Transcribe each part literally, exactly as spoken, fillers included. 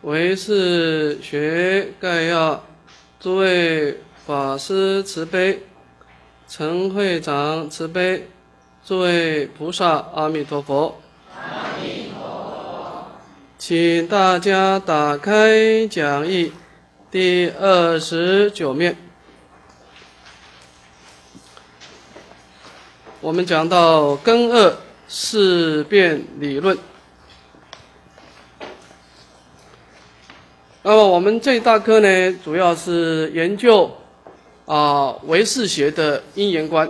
唯识学概要，诸位法师慈悲，陈会长慈悲，诸位菩萨阿弥陀佛。 阿弥陀佛。 请大家打开讲义第二十九面。我们讲到根二事变理论。那么我们这一大科呢，主要是研究啊唯识学的因缘观。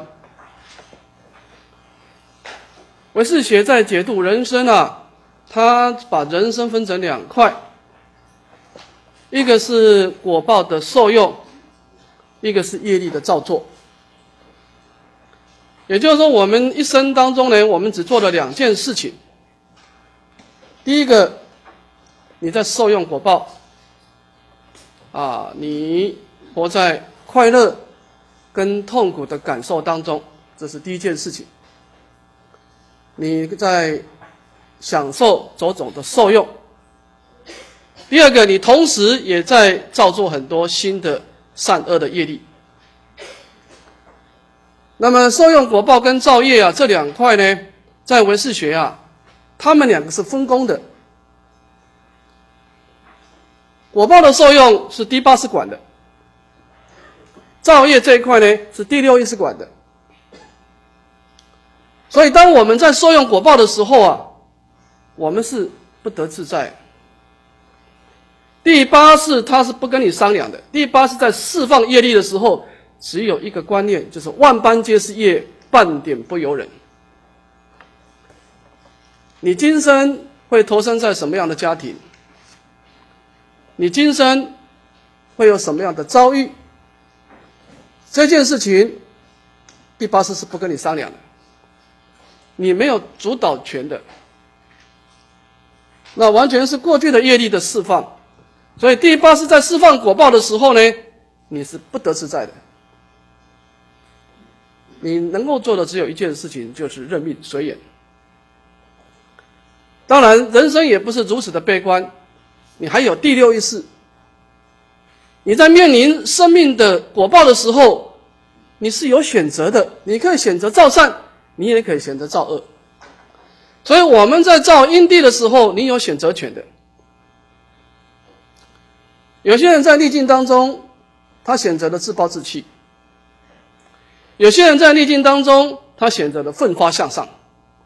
唯识学在解读人生啊，它把人生分成两块，一个是果报的受用，一个是业力的造作。也就是说，我们一生当中呢，我们只做了两件事情。第一个，你在受用果报。啊，你活在快乐跟痛苦的感受当中，这是第一件事情。你在享受种种的受用。第二个，你同时也在造作很多新的善恶的业力。那么受用果报跟造业啊，这两块呢，在唯识学啊，他们两个是分工的。果报的受用是第八识管的，造业这一块呢是第六意识管的。所以当我们在受用果报的时候啊，我们是不得自在。第八识它是不跟你商量的，第八识在释放业力的时候，只有一个观念，就是万般皆是业，半点不由人。你今生会投生在什么样的家庭？你今生会有什么样的遭遇？这件事情，第八识是不跟你商量的，你没有主导权的。那完全是过去的业力的释放，所以第八识在释放果报的时候呢，你是不得自在的。你能够做的只有一件事情，就是认命随缘。当然，人生也不是如此的悲观。你还有第六意识，你在面临生命的果报的时候，你是有选择的，你可以选择造善，你也可以选择造恶。所以我们在造因地的时候，你有选择权的。有些人在逆境当中，他选择了自暴自弃；有些人在逆境当中，他选择了奋发向上。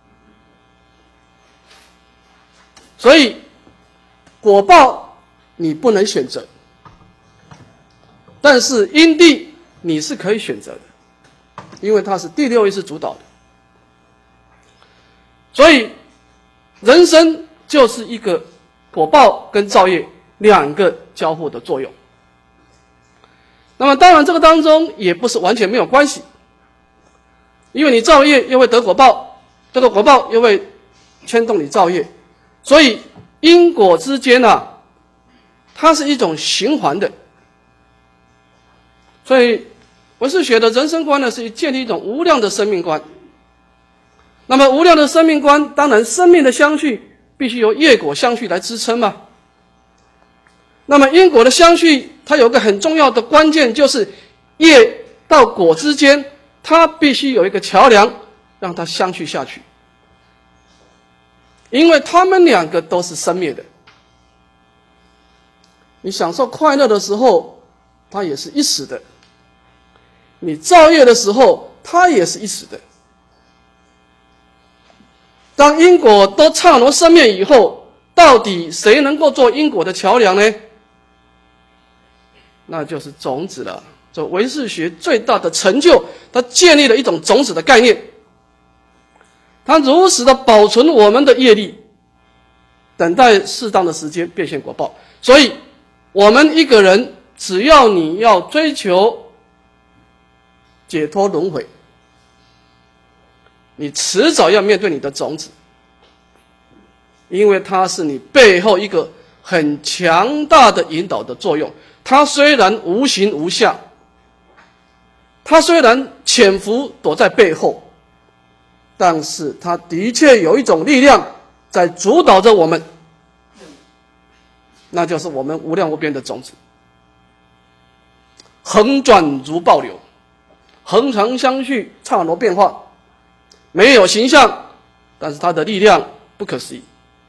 所以果报你不能选择，但是因地你是可以选择的，因为它是第六意识主导的。所以人生就是一个果报跟造业两个交互的作用。那么当然这个当中也不是完全没有关系，因为你造业又会得果报，这个果报又会牵动你造业，所以因果之间啊，它是一种循环的。所以唯识学的人生观呢，是建立一种无量的生命观。那么无量的生命观，当然生命的相续必须由业果相续来支撑嘛。那么因果的相续，它有个很重要的关键，就是业到果之间，它必须有一个桥梁让它相续下去，因为他们两个都是生灭的。你享受快乐的时候，它也是一时的；你造业的时候，它也是一时的。当因果都刹那生灭以后，到底谁能够做因果的桥梁呢？那就是种子了。这唯识学最大的成就，它建立了一种种子的概念，它如实的保存我们的业力，等待适当的时间变现果报。所以我们一个人，只要你要追求解脱轮回，你迟早要面对你的种子，因为它是你背后一个很强大的引导的作用。它虽然无形无相，它虽然潜伏躲在背后，但是它的确有一种力量在主导着我们。 那就是我们无量无边的种子，横转如暴流，横长相续，刹那变化，没有形象，但是它的力量不可思议。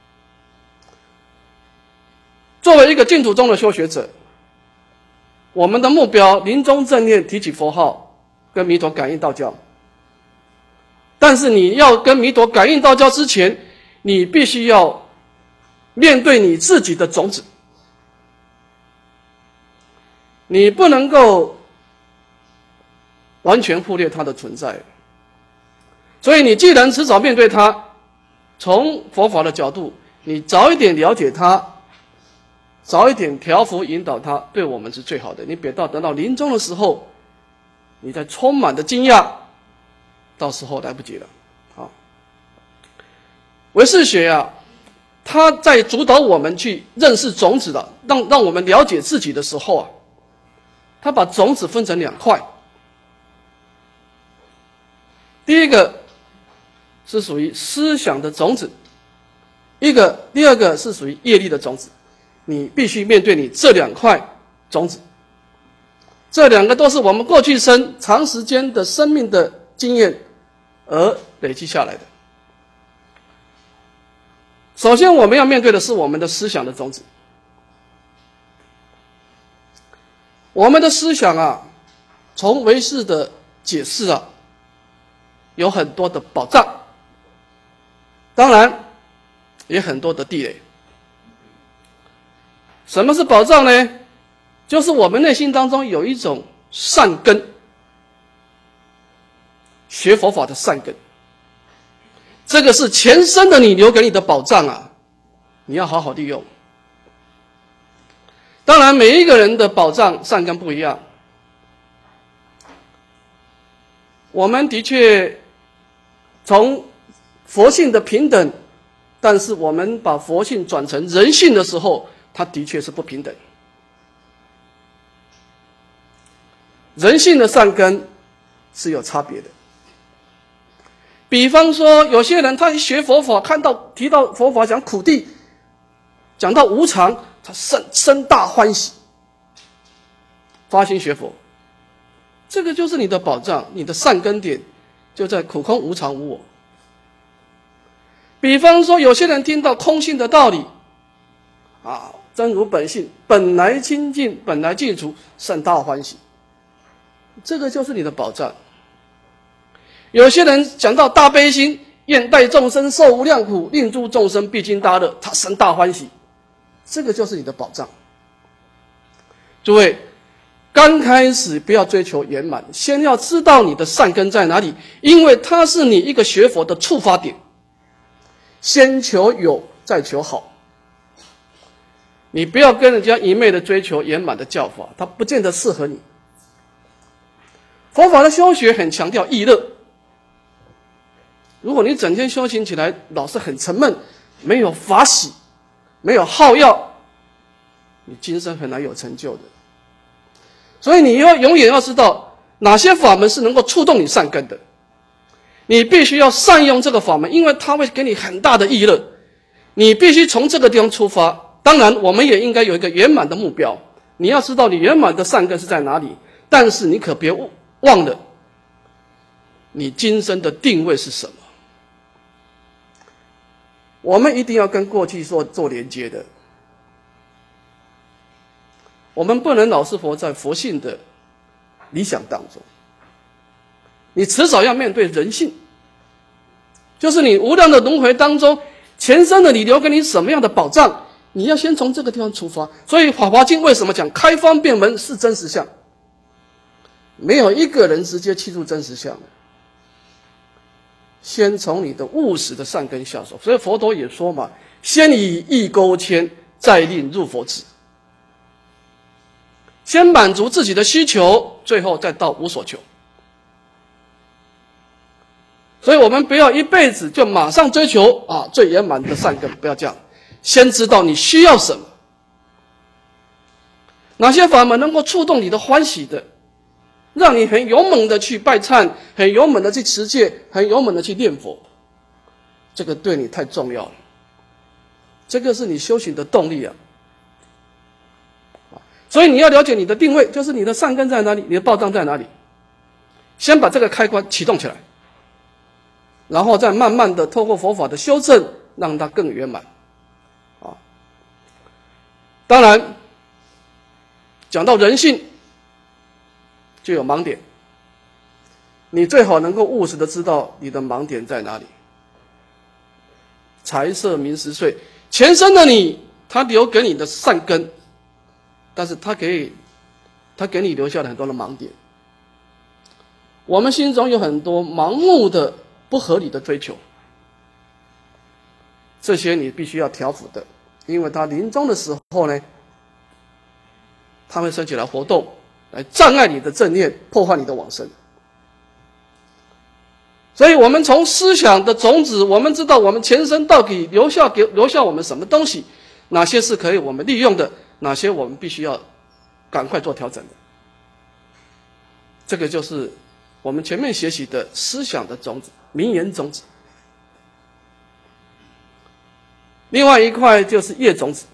作为一个净土宗的修学者，我们的目标临终正念提起佛号，跟弥陀感应道交。但是你要跟弥陀感应道交之前，你必须要面对你自己的种子，你不能够完全忽略它的存在。所以你既然迟早面对它，从佛法的角度，你早一点了解它，早一点调伏引导它，对我们是最好的。你别到等到临终的时候，你再充满的惊讶，到时候来不及了。好，唯识学啊，它在主导我们去认识种子的，让让我们了解自己的时候啊，它把种子分成两块。第一个是属于思想的种子，一个第二个是属于业力的种子。你必须面对你这两块种子，这两个都是我们过去生长时间的生命的经验而累积下来的。首先我们要面对的是我们的思想的种子。我们的思想啊，从唯识的解释啊，有很多的宝藏，当然也很多的地雷。什么是宝藏呢？就是我们内心当中有一种善根，学佛法的善根，这个是前生的你留给你的宝藏啊，你要好好利用。当然每一个人的宝藏善根不一样，我们的确从佛性的平等，但是我们把佛性转成人性的时候，它的确是不平等。人性的善根是有差别的。比方说有些人他一学佛法，看到提到佛法讲苦地，讲到无常，他生生大欢喜，发心学佛，这个就是你的宝藏，你的善根点就在苦空无常无我。比方说有些人听到空性的道理啊，真如本性，本来清净，本来净除，甚大欢喜，这个就是你的宝藏。有些人讲到大悲心，愿代众生受无量苦，令诸众生毕竟大乐，他甚大欢喜，这个就是你的宝藏。诸位，刚开始不要追求圆满，先要知道你的善根在哪里，因为它是你一个学佛的触发点。先求有，再求好。你不要跟人家一昧的追求圆满的教法，它不见得适合你。佛法的修学很强调意乐，如果你整天修行起来老是很沉闷，没有法喜，没有好乐，你今生很难有成就的。所以你要永远要知道哪些法门是能够触动你善根的，你必须要善用这个法门，因为它会给你很大的意乐。你必须从这个地方出发。当然我们也应该有一个圆满的目标，你要知道你圆满的善根是在哪里，但是你可别忘了你今生的定位是什么。我们一定要跟过去做做连接的，我们不能老是活在佛性的理想当中，你迟早要面对人性，就是你无量的轮回当中，前生的你留给你什么样的宝藏，你要先从这个地方出发。所以《法华经》为什么讲开方便门是真实相？没有一个人直接契入真实相的，先从你的务实的善根下手。所以佛陀也说嘛，先以意钩牵，再令入佛智。先满足自己的需求，最后再到无所求。所以我们不要一辈子就马上追求啊最圆满的善根，不要这样。先知道你需要什么，哪些法门能够触动你的欢喜的，让你很勇猛的去拜忏，很勇猛的去持戒，很勇猛的去念佛，这个对你太重要了，这个是你修行的动力啊。 所以你要了解你的定位，就是你的善根在哪里，你的报障在哪里。先把这个开关启动起来，然后再慢慢的透过佛法的修正，让它更圆满。啊，当然，讲到人性，就有盲点。你最好能够务实的知道你的盲点在哪里。财色名食睡，前生的你，他留给你的善根，但是他给他给你留下了很多的盲点。我们心中有很多盲目的不合理的追求，这些你必须要调伏的，因为他临终的时候呢，他会升起来活动，来障碍你的正念，破坏你的往生。所以我们从思想的种子，我们知道我们前生到底留下给留下我们什么东西，哪些是可以我们利用的，哪些我们必须要赶快做调整的。这个就是我们前面学习的思想的种子，名言种子。另外一块就是业种子。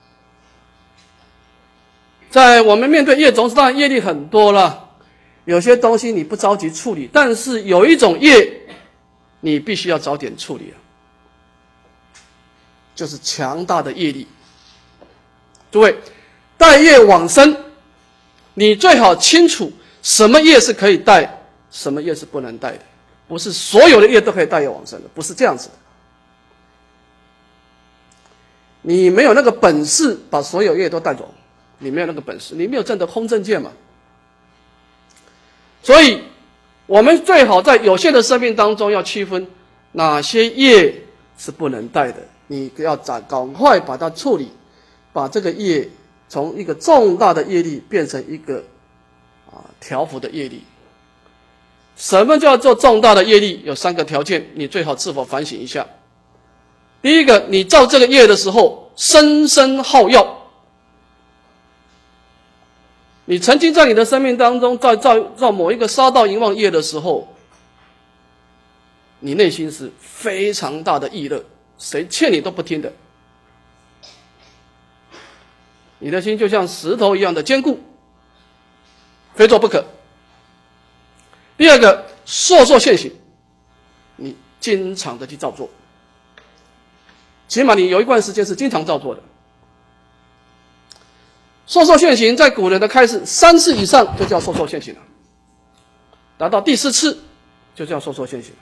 在我们面对业种子，当然业力很多了，有些东西你不着急处理，但是有一种业你必须要早点处理了，就是强大的业力。诸位，带业往生，你最好清楚什么业是可以带，什么业是不能带的。不是所有的业都可以带业往生的，不是这样子的。你没有那个本事把所有业都带走，你没有那个本事，你没有证得空正见嘛。所以我们最好在有限的生命当中要区分哪些业是不能带的，你要赶快把它处理，把这个业从一个重大的业力变成一个啊调伏的业力。什么叫做重大的业力？有三个条件，你最好自我反省一下。第一个，你造这个业的时候深深好药。你曾经在你的生命当中在造造某一个杀盗淫妄业的时候，你内心是非常大的意乐，谁劝你都不听的。你的心就像石头一样的坚固，非做不可。第二个，烁烁现行，你经常的去造作，起码你有一段时间是经常造作的。烁烁现行在古人的开示，三次以上就叫烁烁现行了，达到第四次就叫烁烁现行了，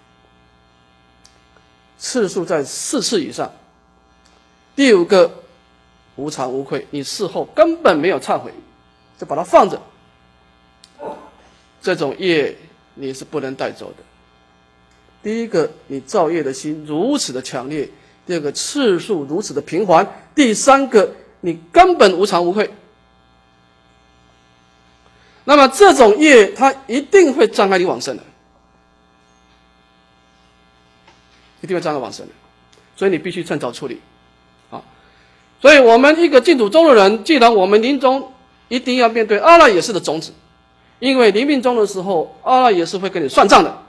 次数在四次以上。第五个，无惭无愧，你事后根本没有忏悔，就把它放着，这种业你是不能带走的。第一个，你造业的心如此的强烈；第二个，次数如此的频繁；第三个，你根本无惭无愧。那么这种业它一定会障碍你往生的，一定会障碍往生的，所以你必须趁早处理啊！所以我们一个净土宗的人，既然我们临终一定要面对阿赖耶识的种子，因为临命终的时候，阿赖耶识会跟你算账的。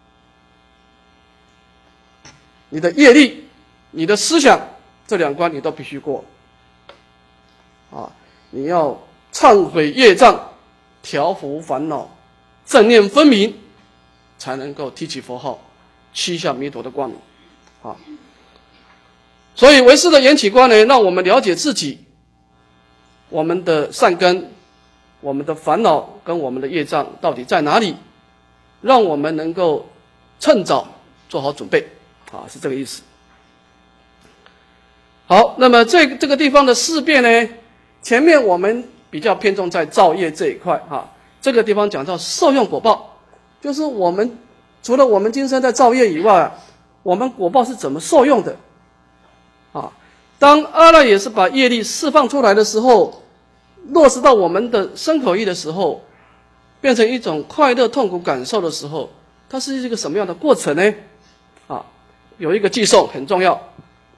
你的业力、你的思想这两关你都必须过啊！你要忏悔业障，调伏烦恼，正念分明，才能够提起佛号，趋向弥陀的光明啊！所以唯识的缘起观呢，让我们了解自己，我们的善根、我们的烦恼跟我们的业障到底在哪里，让我们能够趁早做好准备啊，是这个意思。好，那么这这个地方的事变呢，前面我们比较偏重在造业这一块啊，这个地方讲到受用果报，就是我们除了我们今生在造业以外，我们果报是怎么受用的啊？当阿赖耶识把业力释放出来的时候，落实到我们的身口意的时候，变成一种快乐痛苦感受的时候，它是一个什么样的过程呢？啊，有一个偈颂很重要，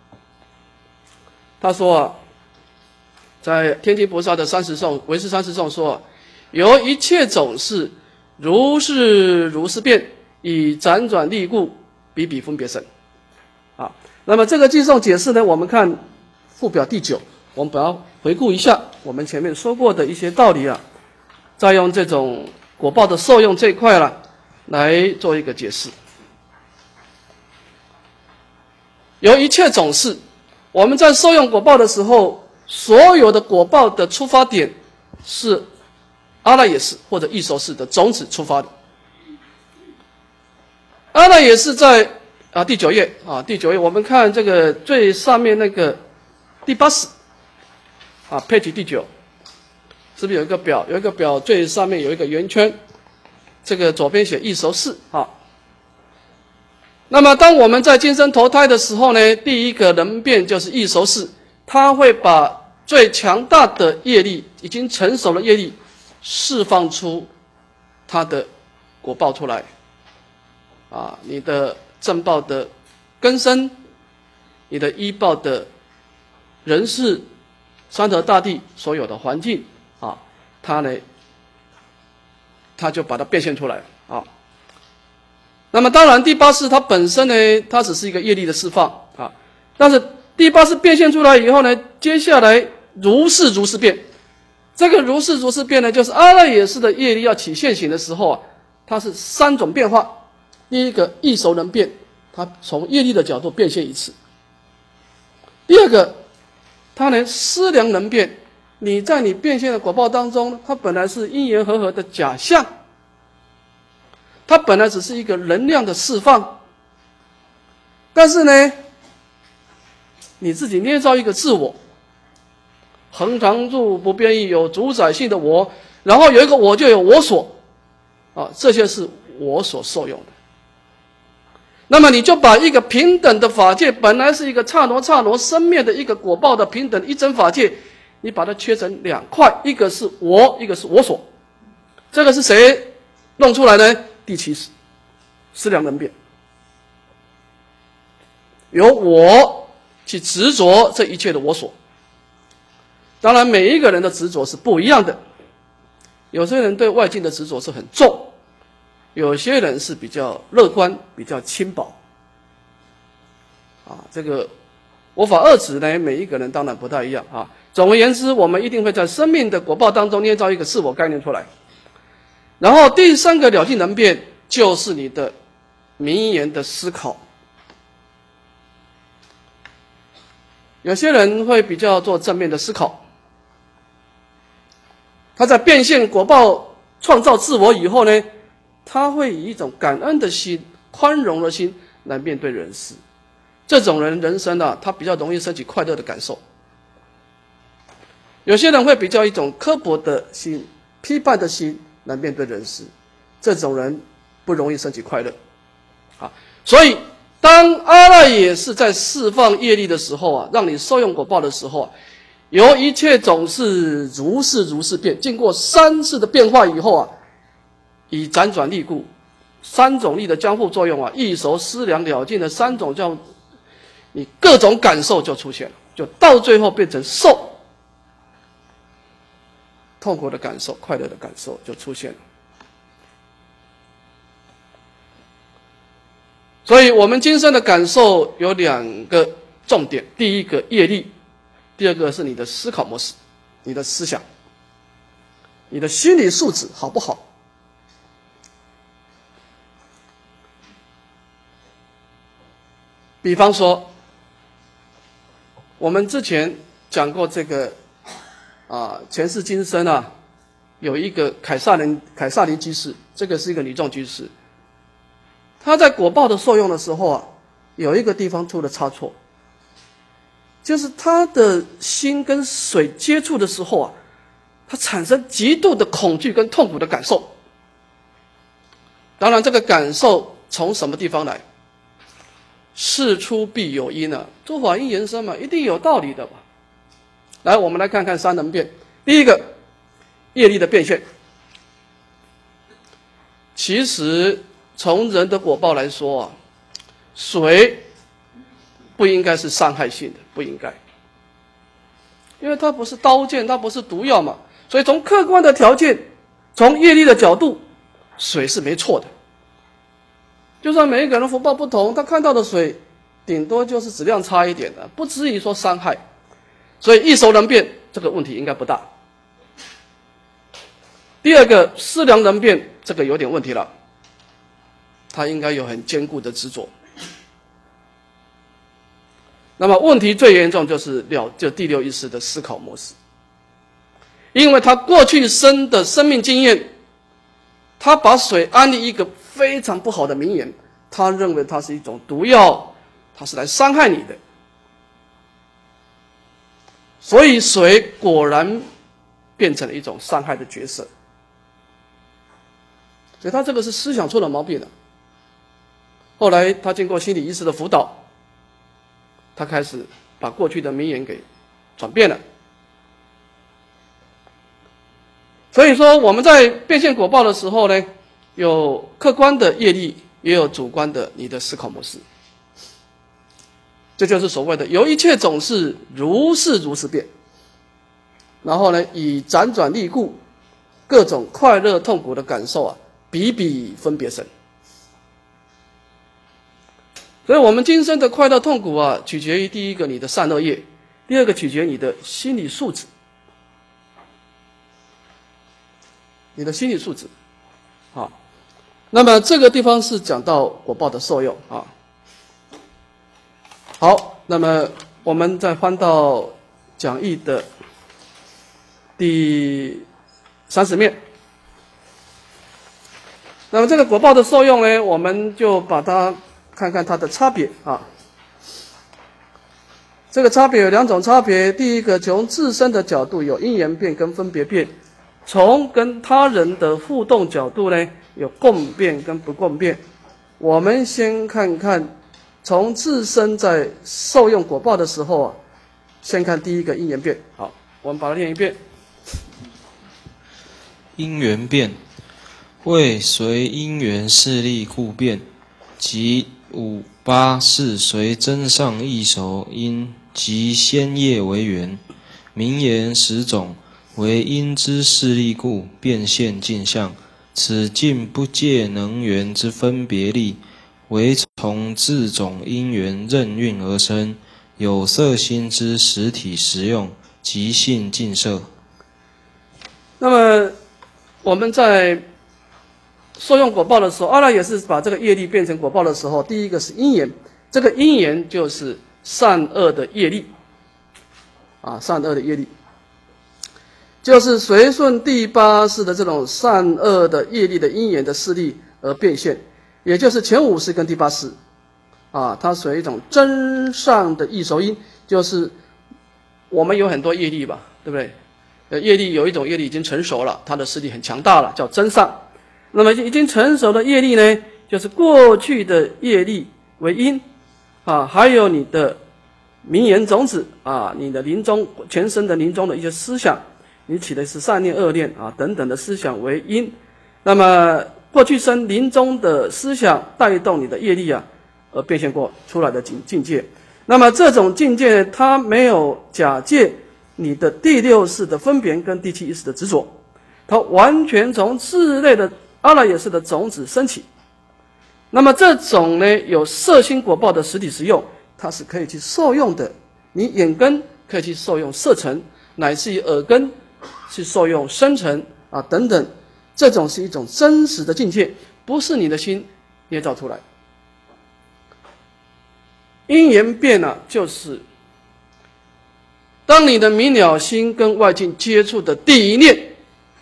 他说啊，在天梯菩萨的三十颂，唯识三十颂说，由一切种事，如是如是变，以辗转力故，比比分别生。啊，那么这个偈颂解释呢，我们看附表第九， 我们把它回顾一下我们前面说过的一些道理啊，再用这种果报的受用这一块了来做一个解释。由一切种事，我们在受用果报的时候，所有的果报的出发点是阿赖耶识或者异熟识的种子出发的。阿赖耶识在啊第九页啊第九页，我们看这个最上面那个第八识啊 page 第九，是不是有一个表？有一个表最上面有一个圆圈，这个左边写异熟识啊。那么当我们在今生投胎的时候呢，第一个能变就是异熟识，它会把最强大的业力，已经成熟的业力释放出它的果报出来啊，你的正报的根生，你的依报的人事，山河大地所有的环境啊，它呢，它就把它变现出来啊。那么当然第八识它本身呢，它只是一个业力的释放啊，但是第八识变现出来以后呢，接下来如是如是变，这个如是如是变呢，就是阿赖耶识的业力要起现行的时候啊，它是三种变化。第一个异熟能变，它从业力的角度变现一次。第二个，它呢思量能变，你在你变现的果报当中，它本来是因缘和合的假象，它本来只是一个能量的释放，但是呢，你自己捏造一个自我，恒常住不变异，有主宰性的我，然后有一个我就有我所，啊，这些是我所受用的。那么你就把一个平等的法界，本来是一个刹那刹那生灭的一个果报的平等一真法界，你把它切成两块，一个是我，一个是我所。这个是谁弄出来呢？第七识，思量能变，由我去执着这一切的我所。当然每一个人的执着是不一样的，有些人对外境的执着是很重，有些人是比较乐观，比较轻薄啊。这个我法二执呢，每一个人当然不太一样啊。总而言之，我们一定会在生命的果报当中捏造一个自我概念出来。然后第三个了尽能变，就是你的名言的思考。有些人会比较做正面的思考，他在变现果报创造自我以后呢，他会以一种感恩的心、宽容的心来面对人事。这种人人生啊，他比较容易升起快乐的感受。有些人会比较一种刻薄的心、批判的心来面对人事，这种人不容易升起快乐。啊，所以当阿赖耶识在释放业力的时候啊，让你受用果报的时候啊，由一切种是如是如是变，经过三次的变化以后啊，以辗转力故，三种力的交互作用啊，异熟思量了尽的三种叫你各种感受就出现了，就到最后变成受，痛苦的感受、快乐的感受就出现了。所以我们今生的感受有两个重点，第一个业力，第二个是你的思考模式，你的思想，你的心理素质好不好。比方说我们之前讲过这个啊，前世今生啊，有一个凯撒林凯撒林居士，这个是一个女众居士，她在果报的受用的时候啊，有一个地方出了差错，就是她的心跟水接触的时候啊，她产生极度的恐惧跟痛苦的感受。当然这个感受从什么地方来？事出必有因啊，诸法因缘生嘛，一定有道理的吧。来，我们来看看三能变。第一个，业力的变现。其实从人的果报来说啊，水不应该是伤害性的，不应该，因为它不是刀剑，它不是毒药嘛。所以从客观的条件，从业力的角度，水是没错的。就算每一个人福报不同，他看到的水顶多就是质量差一点的，不至于说伤害。 所以易熟能变这个问题应该不大。第二个思量能变，这个有点问题了，他应该有很坚固的执着。那么问题最严重就是了，就第六意识的思考模式，因为他过去生的生命经验，他把水安利一个非常不好的名言，他认为它是一种毒药，它是来伤害你的，所以水果然变成了一种伤害的角色。所以他这个是思想出了毛病了。后来他经过心理医师的辅导，他开始把过去的名言给转变了。所以说我们在变现果报的时候呢，有客观的业力，也有主观的你的思考模式。这就是所谓的由一切总是如是如是变，然后呢以辗转历故，各种快乐痛苦的感受啊，比比分别生。所以我们今生的快乐痛苦啊，取决于第一个你的善恶业，第二个取决于你的心理素质。你的心理素质，好，那么这个地方是讲到果报的受用啊。好，那么我们再翻到讲义的第三十面。那么这个果报的受用呢，我们就把它看看它的差别啊。这个差别有两种差别，第一个从自身的角度有因缘变跟分别变，从跟他人的互动角度呢有共变跟不共变。我们先看看从自身在受用果报的时候啊，先看第一个因缘变。好，我们把它念一遍。 因缘变，为随因缘势力故变，即五八是随真上异熟因及先业为缘，名言十种为因之势力故变现镜像，此境不借能缘之分别力，为从自种因缘任运而生，有色心之实体实用，即性尽摄。 那么我们在受用果报的时候，阿赖也是把这个业力变成果报的时候，第一个是因缘，这个因缘就是善恶的业力啊，善恶的业力就是随顺第八识的这种善恶的业力的因缘的势力而变现，也就是前五识跟第八识啊，它属于一种真上的异熟因，就是我们有很多业力吧，对不对？呃，业力有一种业力已经成熟了，它的势力很强大了，叫真上。那么已经成熟的业力呢，就是过去的业力为因啊，还有你的名言种子啊，你的临终全身的临终的一些思想，你起的是善念恶念啊等等的思想为因。那么过去生临终的思想带动你的业力啊，而变现过出来的境境界。那么这种境界它没有假借你的第六识的分别跟第七意识的执着，它完全从自类的阿赖耶识的种子升起。那么这种呢有色心果报的实体实用，它是可以去受用的。你眼根可以去受用色尘，乃至于耳根去受用声尘啊等等，这种是一种真实的境界，不是你的心捏造出来。因缘变啊，就是当你的明了心跟外境接触的第一念，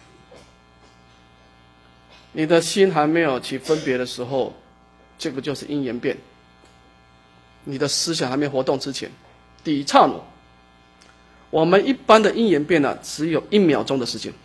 你的心还没有起分别的时候，这个就是因缘变。你的思想还没活动之前，第一刹那，我们一般的因缘变呢、啊，只有一秒钟的时间。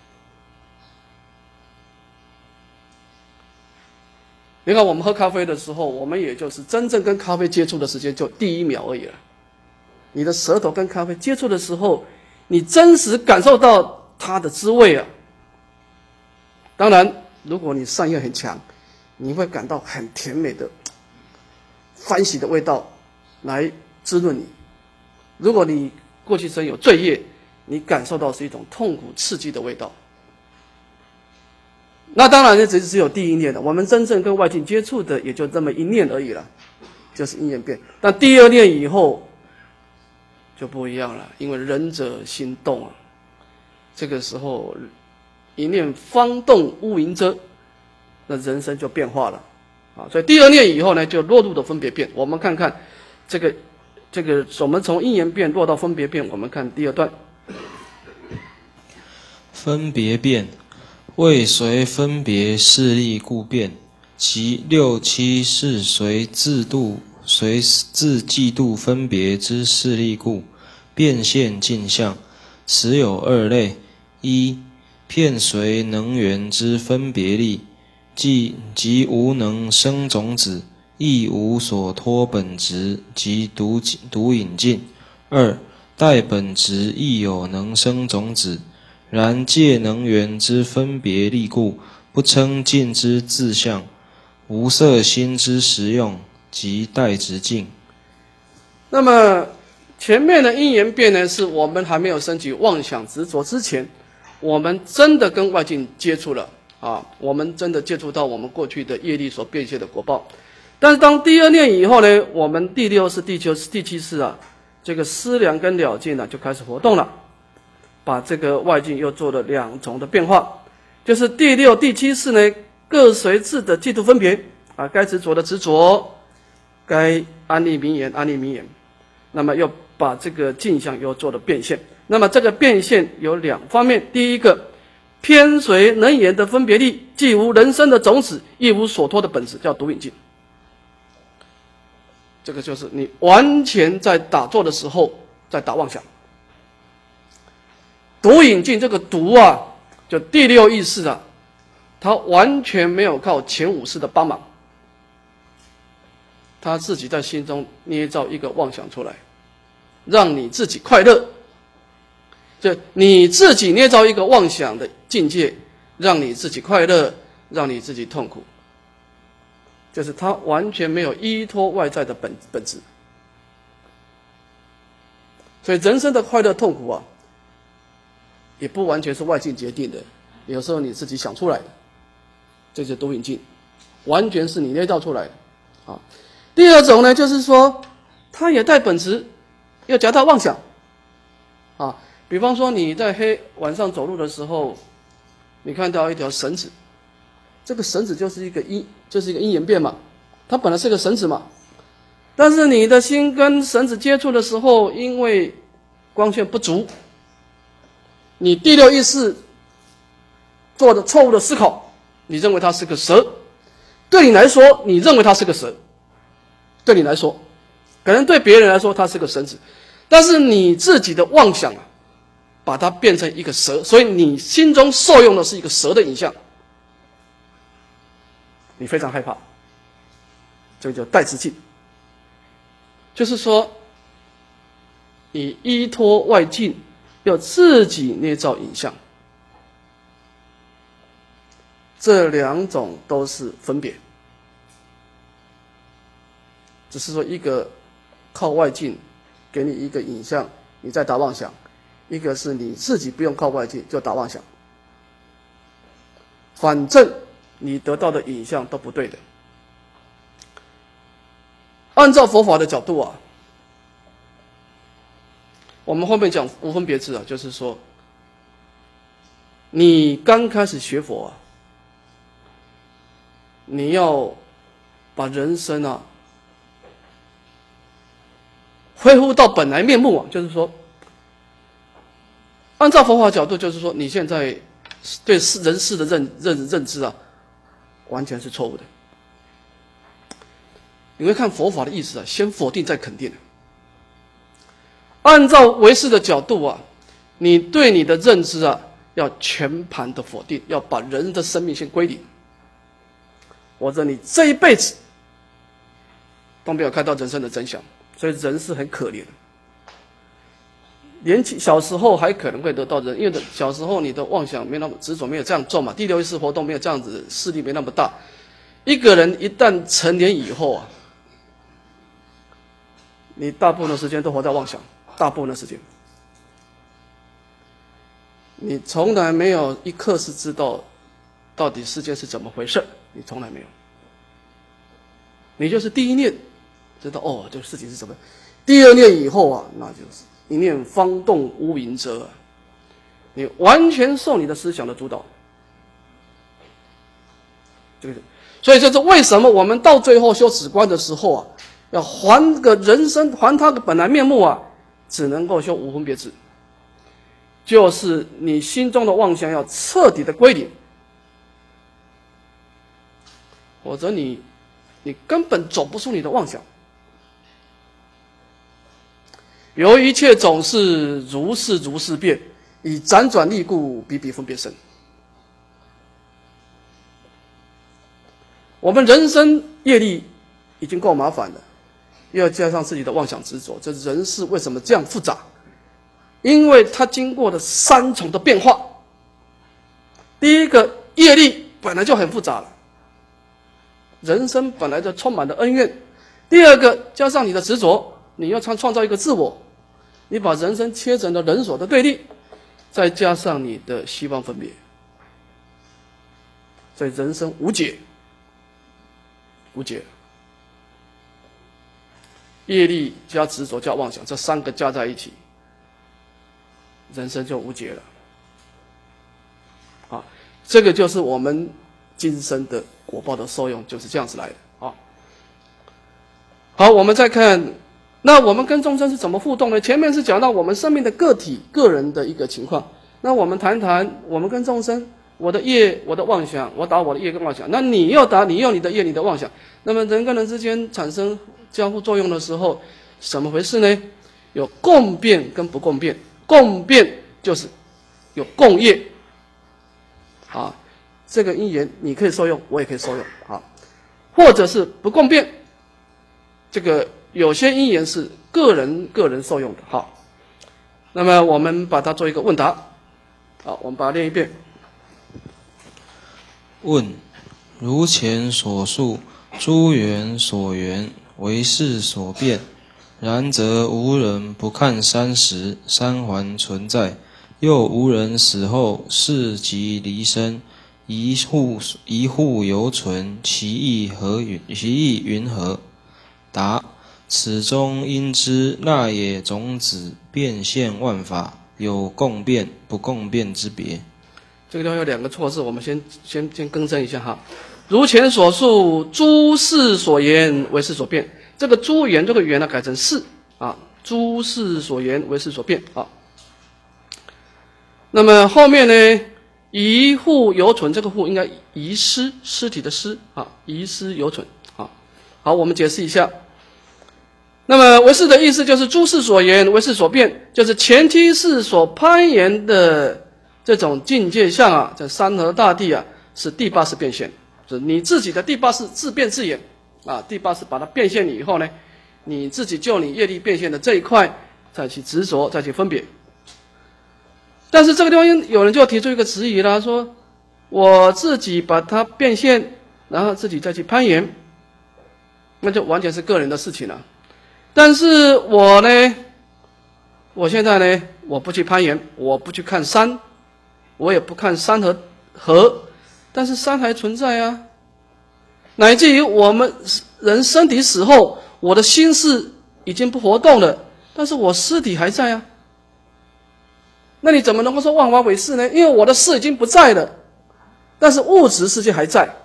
你看我们喝咖啡的时候，我们也就是真正跟咖啡接触的时间就第一秒而已了。你的舌头跟咖啡接触的时候，你真实感受到它的滋味啊。当然如果你善业很强，你会感到很甜美的欢喜的味道来滋润你。如果你过去生有罪业，你感受到是一种痛苦刺激的味道。那当然呢，只只有第一念的，我们真正跟外境接触的也就这么一念而已了，就是因缘变。但第二念以后， 就不一样了，因为仁者心动啊。这个时候一念方动无垠遮，那人生就变化了啊。所以第二念以后呢，就落入的分别变。我们看看这个这个，我们从因缘变落到分别变，我们看第二段。 分别变，为随分别势力故变，其六七是随自度随自嫉妒分别之势力故，变现镜相。此有二类：一、片随能缘之分别力，即即无能生种子，亦无所托本质及独独引尽；二、待本质亦有能生种子，然借能缘之分别力故，不称尽之自相，无色心之实用及待直径。 那么前面的因缘变呢，是我们还没有升起妄想执着之前，我们真的跟外境接触了啊，我们真的接触到我们过去的业力所变现的果报。但是当第二念以后呢，我们第六世、第九世、第七世啊，这个思量跟了境呢就开始活动了，把这个外境又做了两重的变化，就是第六、第七世呢，各随自的嫉妒分别啊，该执着的执着，该安立名言安立名言，那么又把这个镜像又做了变现。那么这个变现有两方面，第一个，偏随能言的分别力，既无人生的种子，亦无所托的本质，叫独引镜。这个就是你完全在打坐的时候在打妄想。独引镜这个独啊，就第六意识啊，它完全没有靠前五识的帮忙，他自己在心中捏造一个妄想出来，让你自己快乐。就你自己捏造一个妄想的境界，让你自己快乐，让你自己痛苦。就是他完全没有依托外在的本本质。所以人生的快乐痛苦啊，也不完全是外境决定的，有时候你自己想出来的，这就是独引镜，完全是你捏造出来的啊。第二种呢，就是说它也带本质，要夹带妄想啊。比方说你在黑晚上走路的时候，你看到一条绳子，这个绳子就是一个因，就是一个因缘变嘛，它本来是个绳子嘛，但是你的心跟绳子接触的时候，因为光线不足，你第六意识做的错误的思考，你认为它是个蛇，对你来说，你认为它是个蛇，对你来说，可能对别人来说它是个绳子，但是你自己的妄想啊，把它变成一个蛇，所以你心中受用的是一个蛇的影像，你非常害怕，这个叫带直境。就是说你依托外境，要自己捏造影像，这两种都是分别，只是说一个靠外境给你一个影像，你在打妄想，一个是你自己不用靠外境就打妄想，反正你得到的影像都不对的。按照佛法的角度啊，我们后面讲无分别智啊，就是说你刚开始学佛啊，你要把人生啊恢复到本来面目啊，就是说按照佛法角度，就是说你现在对人事的认认认知啊，完全是错误的。你会看佛法的意思啊，先否定再肯定。按照唯识的角度啊，你对你的认知啊，要全盘的否定，要把人的生命先归零，或者你这一辈子都没有看到人生的真相，所以人是很可怜的。年轻小时候还可能会得到人，因为小时候你的妄想没那么执着，没有这样重嘛，第六意识活动没有这样子，势力没那么大。一个人一旦成年以后啊，你大部分的时间都活在妄想，大部分的时间，你从来没有一刻是知道到底世界是怎么回事，你从来没有。你就是第一念知道哦，这个事情是怎么，第二念以后啊，那就是一念方动无垠者，你完全受你的思想的主导。这个，所以这是为什么我们到最后修止观的时候啊，要还个人生，还他个本来面目啊，只能够修无分别智，就是你心中的妄想要彻底的归零，否则你你根本走不出你的妄想。由一切总是如是如是变，以辗转力故，比比分别生。我们人生业力已经够麻烦了，又要加上自己的妄想执着，这人世为什么这样复杂？因为它经过了三重的变化。第一个，业力本来就很复杂了，人生本来就充满了恩怨。第二个，加上你的执着，你要创创造一个自我，你把人生切成了人所的对立，再加上你的希望分别，所以人生无解，无解。业力加执着加妄想，这三个加在一起，人生就无解了。啊，这个就是我们今生的果报的受用，就是这样子来的。啊，好，我们再看。那我们跟众生是怎么互动呢？前面是讲到我们生命的个体、个人的一个情况。那我们谈谈我们跟众生，我的业、我的妄想，我打我的业跟妄想，那你又打你用你的业、你的妄想，那么人跟人之间产生交互作用的时候，怎么回事呢？有共变跟不共变。共变就是有共业，啊，这个因缘你可以受用，我也可以受用，啊，或者是不共变，这个。有些因缘是个人个人受用的，好，那么我们把它做一个问答，好，我们把它念一遍。 问：如前所述，诸缘所缘，为事所变，然则无人不看三时，三环存在，又无人死后事即离身，一户一户犹存，其意何云？其意云何？答：此中应知那也种子变现万法，有共变不共变之别。 这个地方有两个错字，我们先先先更正一下哈。如前所述，诸事所言，为事所变。这个诸缘这个缘呢，改成事啊，诸事所言，为事所变啊。那么后面呢，遗户犹存，这个户应该遗失，尸体的尸啊，遗失犹存啊。好，我们解释一下。那么为事的意思就是诸事所言，为事所变，就是前期世所攀岩的这种境界相啊，这山河大地啊，是第八识变现，就是你自己的第八识自变自演啊，第八识把它变现以后呢，你自己就你业力变现的这一块再去执着，再去分别。但是这个地方有人就要提出一个质疑啦，说我自己把它变现，然后自己再去攀岩，那就完全是个人的事情了。但是我呢，我现在呢，我不去攀岩，我不去看山，我也不看山和河，但是山还存在啊。乃至于我们人身体死后，我的心事已经不活动了，但是我尸体还在啊。那你怎么能够说万法为事呢？因为我的事已经不在了，但是物质世界还在。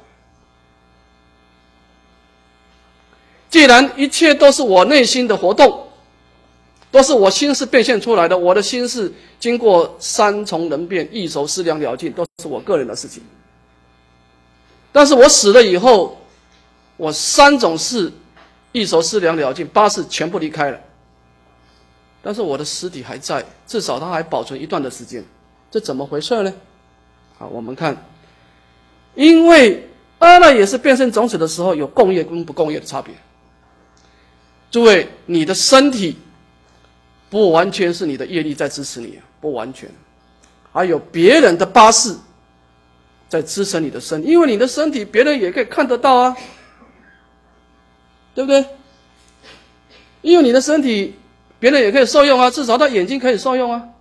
既然一切都是我内心的活动，都是我心事变现出来的，我的心事经过三重人变、易熟思量了尽，都是我个人的事情。但是我死了以后，我三种事易熟思量了尽，八事全部离开了，但是我的尸体还在，至少它还保存一段的时间，这怎么回事呢？好，我们看，因为阿赖也是变成种子的时候，有共业跟不共业的差别。诸位，你的身体不完全是你的业力在支持你，不完全，还有别人的八事在支撑你的身体，因为你的身体别人也可以看得到啊，对不对？因为你的身体别人也可以受用啊，至少他眼睛可以受用啊。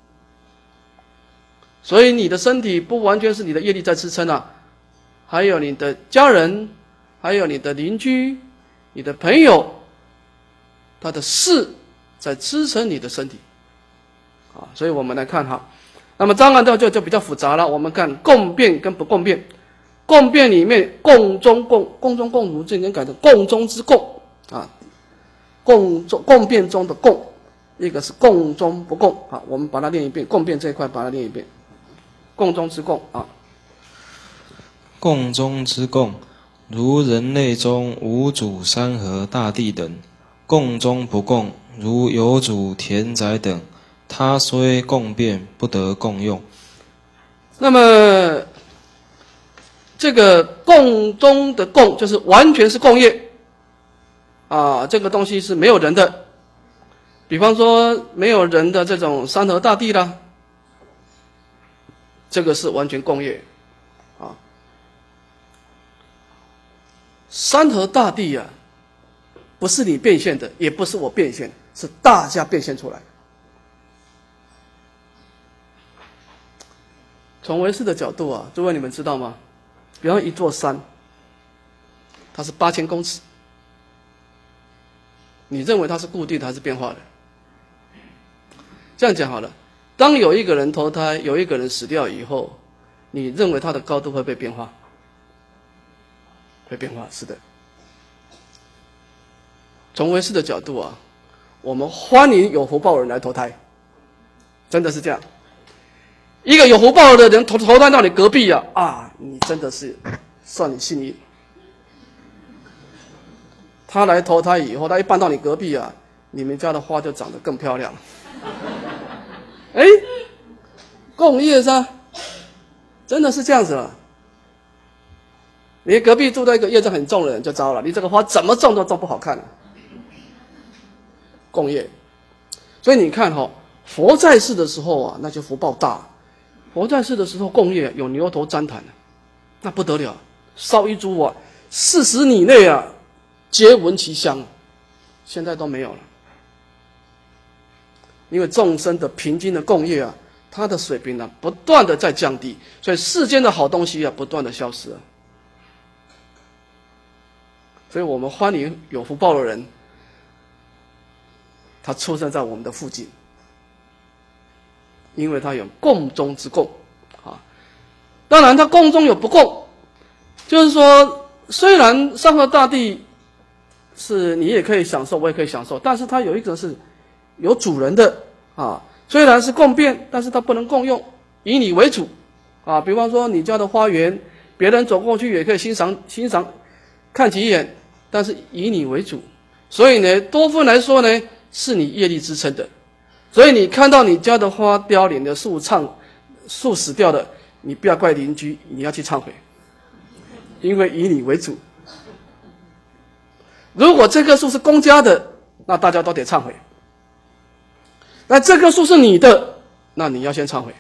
所以你的身体不完全是你的业力在支撑啊，还有你的家人，还有你的邻居，你的朋友，他的事在支撑你的身体。 啊，所以我们来看哈，那么当然这就就比较复杂了。我们看共变跟不共变，共变里面共中共共中共儒这边改成共中之共啊，共中共变中的共，一个是共中不共啊，我们把它练一遍，共变这一块把它练一遍，共中之共啊， 共中之共，如人类中五祖、山河、大地等，共中不共，如有主、田宅等，他虽共变，不得共用。 那么这个共中的共就是完全是共业啊，这个东西是没有人的，比方说没有人的这种山河大地啦，这个是完全共业啊。山河大地啊，不是你变现的，也不是我变现，是大家变现出来的。从唯识的角度啊，诸位你们知道吗？比方一座山，它是八千公尺，你认为它是固定的还是变化的？这样讲好了，当有一个人投胎，有一个人死掉以后，你认为它的高度会被变化？会变化，是的。从唯识的角度啊，我们欢迎有福报的人来投胎，真的是这样。一个有福报的人投投胎到你隔壁啊，啊，你真的是算你幸运。他来投胎以后，他一搬到你隔壁啊，你们家的花就长得更漂亮。哎，共业噻，真的是这样子了。你隔壁住在一个业障很重的人就糟了，你这个花怎么种都种不好看了。共业，所以你看哈、哦，佛在世的时候啊，那就福报大；佛在世的时候共业有牛头旃檀，那不得了，烧一株啊，四十里内啊，皆闻其香。现在都没有了，因为众生的平均的共业啊，它的水平呢、啊、不断的在降低，所以世间的好东西啊不断的消失了。所以我们欢迎有福报的人，他出生在我们的附近，因为他有共中之共啊。当然他共中有不共，就是说虽然山河大地是你也可以享受，我也可以享受，但是它有一个是有主人的啊。虽然是共变，但是它不能共用，以你为主啊。比方说你家的花园，别人走过去也可以欣赏欣赏看几眼，但是以你为主。所以呢，多分来说呢，是你业力支撑的。所以你看到你家的花凋零的树唱树死掉的，你不要怪邻居，你要去忏悔，因为以你为主。如果这棵树是公家的，那大家都得忏悔。那这棵树是你的，那你要先忏悔，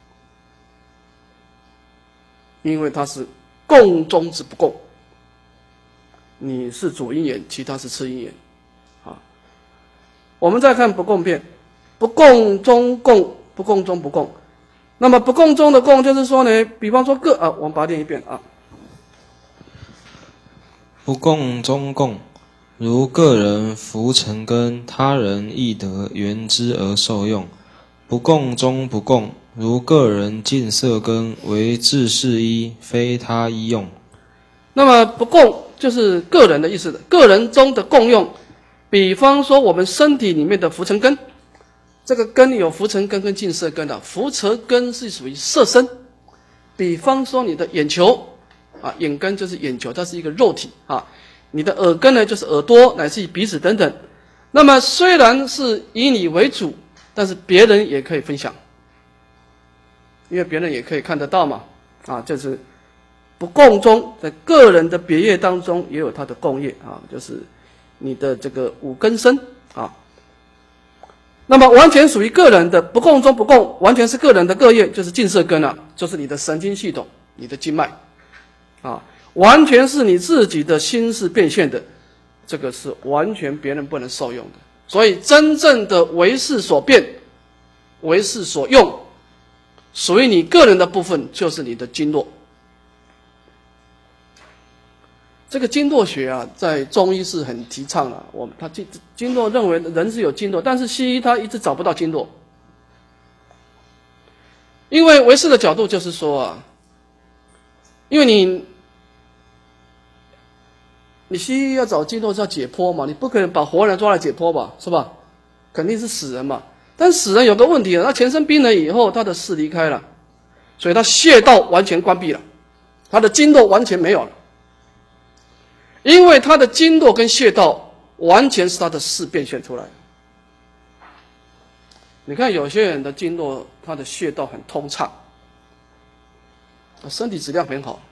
因为它是共中之不共。你是主因缘，其他是次因缘。啊，我们再看不共变，不共中共，不共中不共。那么不共中的共，就是说呢，比方说个啊，我们把它念一遍啊。 不共中共，如个人福成根，他人亦得缘之而受用。不共中不共，如个人净色根，为自是依，非他依用。 那么不共就是个人的意思的，个人中的共用。比方说我们身体里面的浮尘根，这个根有浮尘根跟净色根的，浮尘根是属于色身。比方说你的眼球啊，眼根就是眼球，它是一个肉体啊。你的耳根呢，就是耳朵乃至于鼻子等等。那么虽然是以你为主，但是别人也可以分享，因为别人也可以看得到嘛。啊，就是不共中，在个人的别业当中也有它的共业啊，就是你的这个五根身啊。那么完全属于个人的不共中不共，完全是个人的个业，就是净色根啊，就是你的神经系统、你的经脉啊。完全是你自己的心事变现的，这个是完全别人不能受用的。所以真正的唯识所变，唯识所用，属于你个人的部分，就是你的经络。这个经络学啊，在中医是很提倡的。我们他经经络认为人是有经络，但是西医他一直找不到经络。 因为唯识的角度就是说啊，因为你你西医要找经络是要解剖嘛，你不可能把活人抓来解剖吧，是吧？肯定是死人嘛。但死人有个问题，他全身冰冷以后，他的势离开了，所以他穴道完全关闭了，他的经络完全没有了，因为他的经络跟穴道完全是他的势变现出来的。你看有些人的经络，他的穴道很通畅，身体质量很好，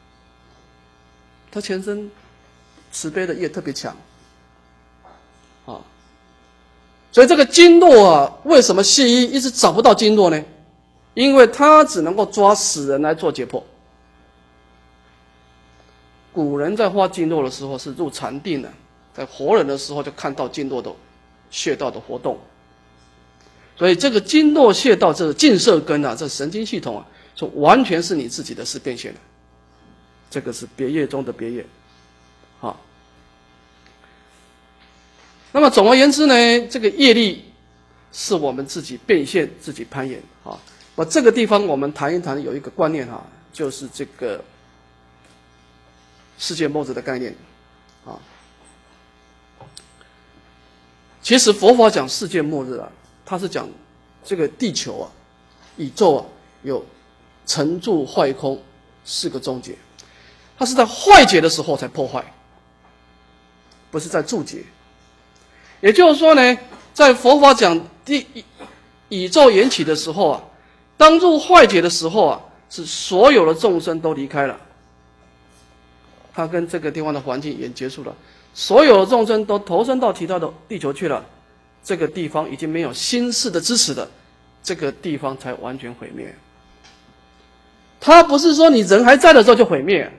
他全身慈悲的业特别强，啊，所以这个经络啊，为什么西医一直找不到经络呢？因为他只能够抓死人来做解剖。古人在画经络的时候是入禅定的，在活人的时候就看到经络的穴道的活动。所以这个经络穴道，这个近色根啊，这神经系统啊，是完全是你自己的是变现的，这个是别业中的别业，好。那么总而言之呢，这个业力是我们自己变现、自己攀岩啊。我这个地方我们谈一谈，有一个观念哈，就是这个世界末日的概念啊。其实佛法讲世界末日啊，它是讲这个地球啊、宇宙啊有成住坏空四个终结，它是在坏结的时候才破坏，不是在住结。也就是说呢，在佛法讲地宇宙缘起的时候啊，当入坏结的时候啊，是所有的众生都离开了，它跟这个地方的环境也结束了，所有的众生都投身到其他的地球去了，这个地方已经没有心事的支持的，这个地方才完全毁灭。它不是说你人还在的时候就毁灭，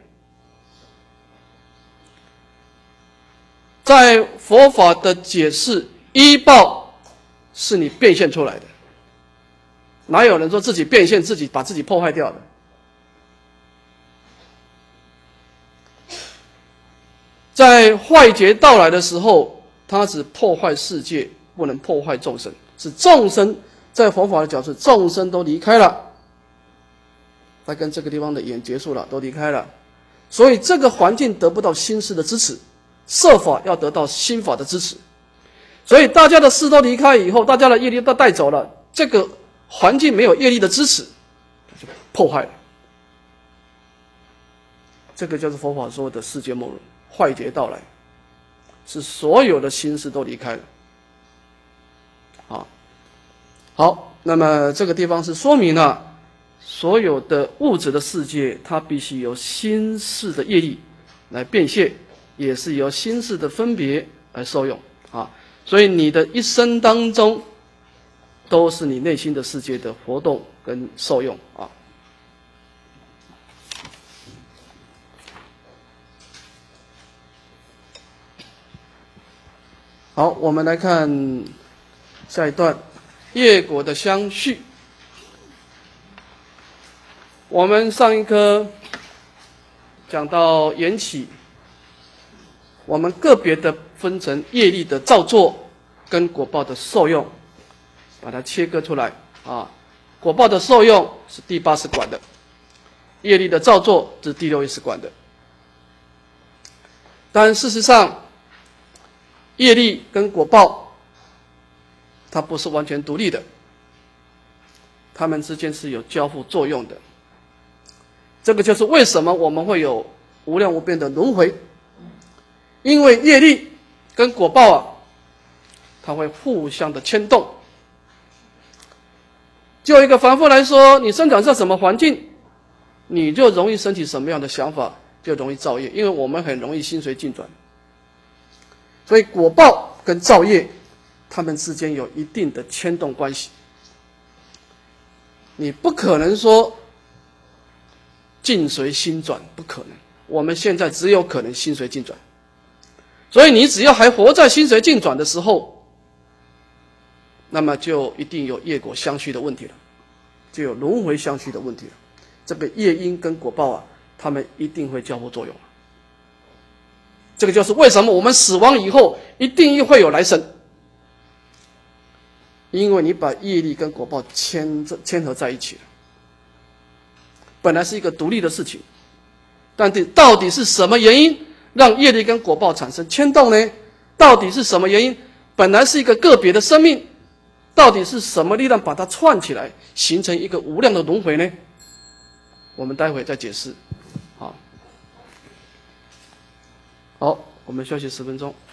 在佛法的解释，依报是你变现出来的，哪有人说自己变现自己把自己破坏掉的？在坏劫到来的时候，它只破坏世界，不能破坏众生。是众生在佛法的角度，众生都离开了，它跟这个地方的缘结束了，都离开了，所以这个环境得不到心事的支持，设法要得到心法的支持。所以大家的事都离开以后，大家的业力都带走了，这个环境没有业力的支持，就破坏了。这个就是佛法说的世界末日，坏劫到来，是所有的心事都离开了。好，好，那么这个地方是说明了所有的物质的世界，它必须由心事的业力来变现，也是由心事的分别来受用啊。所以你的一生当中，都是你内心的世界的活动跟受用啊。好，我们来看下一段业果的相续。我们上一课讲到缘起，我们个别的分成业力的造作跟果报的受用，把它切割出来啊。果报的受用是第八识管的，业力的造作是第六意识管的。但事实上，业力跟果报它不是完全独立的，它们之间是有交互作用的。这个就是为什么我们会有无量无边的轮回，因为业力跟果报啊，它会互相的牵动。就一个凡夫来说，你生长在什么环境，你就容易升起什么样的想法，就容易造业，因为我们很容易心随境转。所以果报跟造业，它们之间有一定的牵动关系。你不可能说境随心转，不可能。我们现在只有可能心随境转。所以你只要还活在心随境转的时候，那么就一定有业果相续的问题了，就有轮回相续的问题了。这个业因跟果报啊，它们一定会交互作用。这个就是为什么我们死亡以后一定会有来生，因为你把业力跟果报牵牵合在一起了。 本来是一个独立的事情，但是到底是什么原因让业力跟果报产生牵动呢？到底是什么原因？本来是一个个别的生命，到底是什么力量把它串起来，形成一个无量的轮回呢？我们待会再解释。好，好，我们休息十分钟。